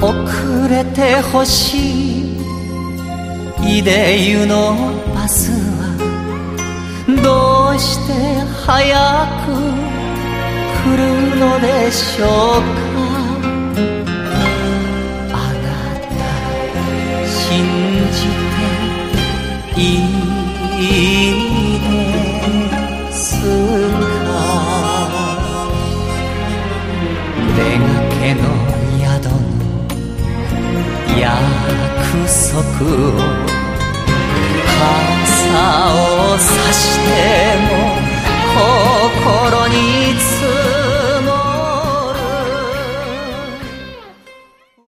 遅れてほしい出湯のバスはどうして早く来るのでしょうか。あなた信じていいですか。出がけの宿の約束を傘をさしても心に